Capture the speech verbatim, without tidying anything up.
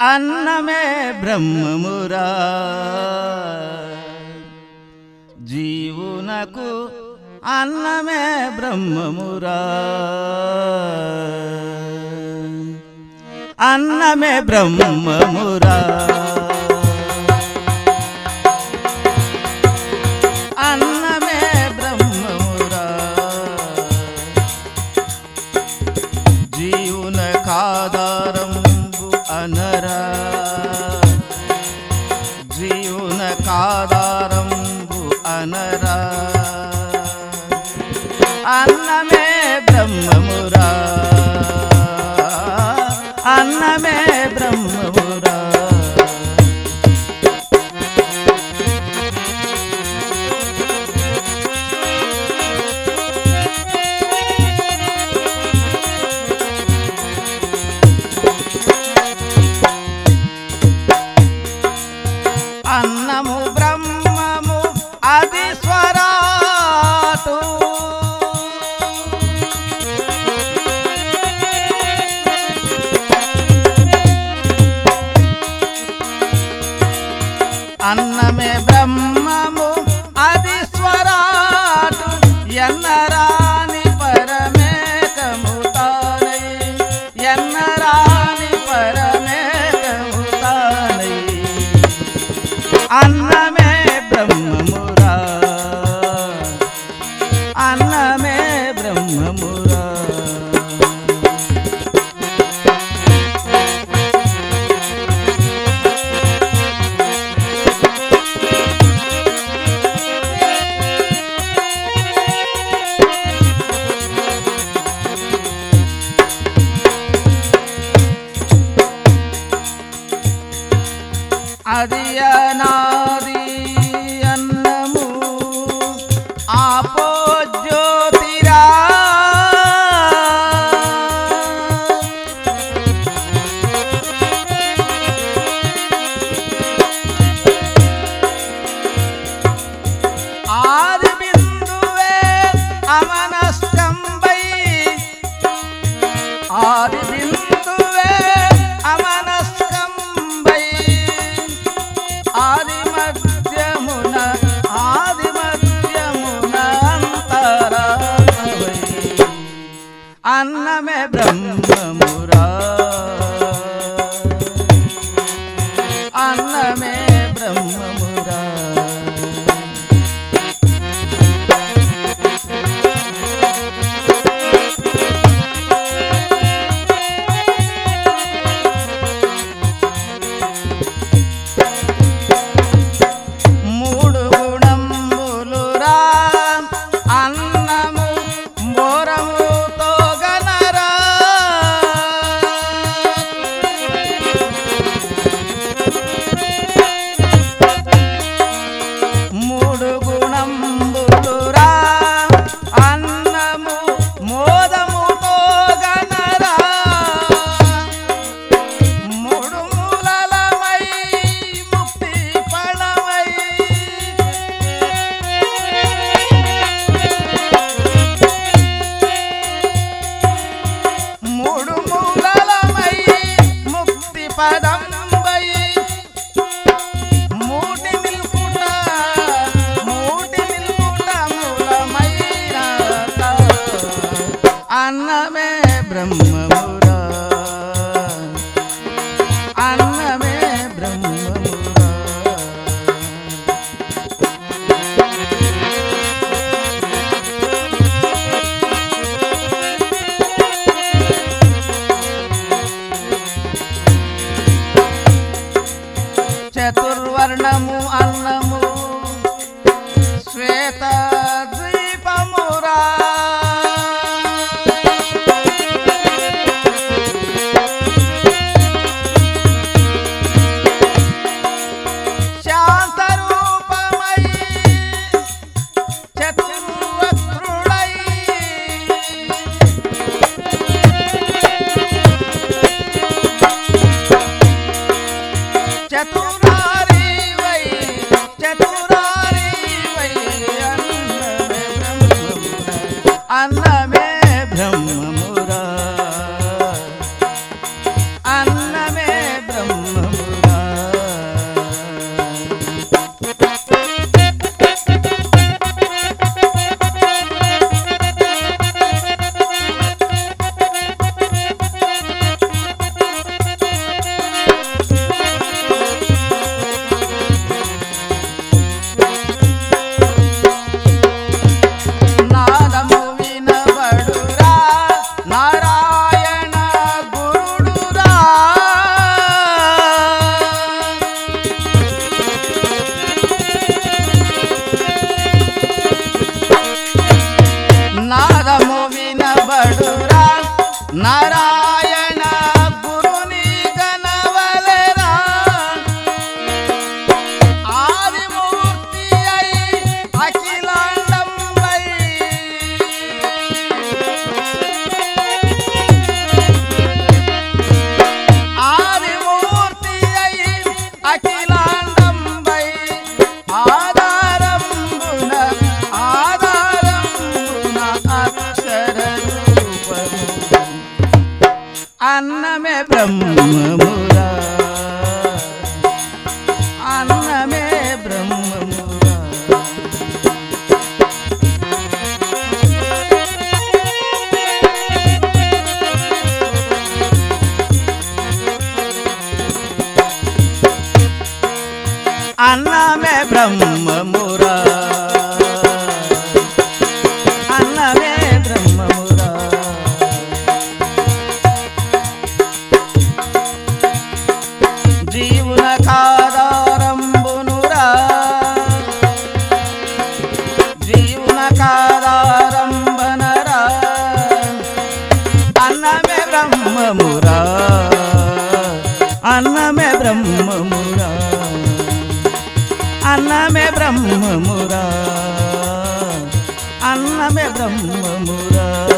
అన్నమే బ్రహ్మమురా జీవునకు అన్నమే బ్రహ్మమురా అన్నమే బ్రహ్మమురా అన్నమే బ్రహ్మమురా జీవునకాధారంబు అనరా జీవునకాధారంబు అనరా అన్నమే బ్రహ్మమురా అన్నమే బ్రహ్మమురా అన్నము బ్రహ్మము అది స్వరాటు అన్నమే బ్రహ్మము అది స్వరాటు ఎన్నరాని పరమేకముతానై ఎన్నరాని పరమేకముతానై అన్నమే బ్రహ్మమురా అన్నమే బ్రహ్మమురా అది అనాది అన్నము ఆపో జ్యోతిరా ఆది బిందువే అమనస్కంబై ఆది బిందువే అమనస్కంబై ఆది మధ్యమున ఆది మధ్యమున అంతరాత్మవై అన్నమే బ్రహ్మమురా అన్నమే బ్రహ్మమురా పదంబై మూటి నిల్పుట మూటి నిల్పుట మూలమైన అన్నమే బ్రహ్మమురా అన్నమే బ్రహ్మమురా చతుర్వర్ణము అన్నము శ్వేత ద్వీపమురా శాంతరూపమై చతుర్వక్రుడై చతురారి వై అన్నమే బ్రహ్మమురా అన్నమే బ్రహ్మమురా అన్నమే బ్రహ్మమురా అన్నమే బ్రహ్మమురా జీవున కాదారంబునురా జీవున కాదారంబనరా అన్నమే బ్రహ్మమురా అన్నమే బ్రహ్మమురా అన్నమే బ్రహ్మమురా అన్నమే బ్రహ్మమురా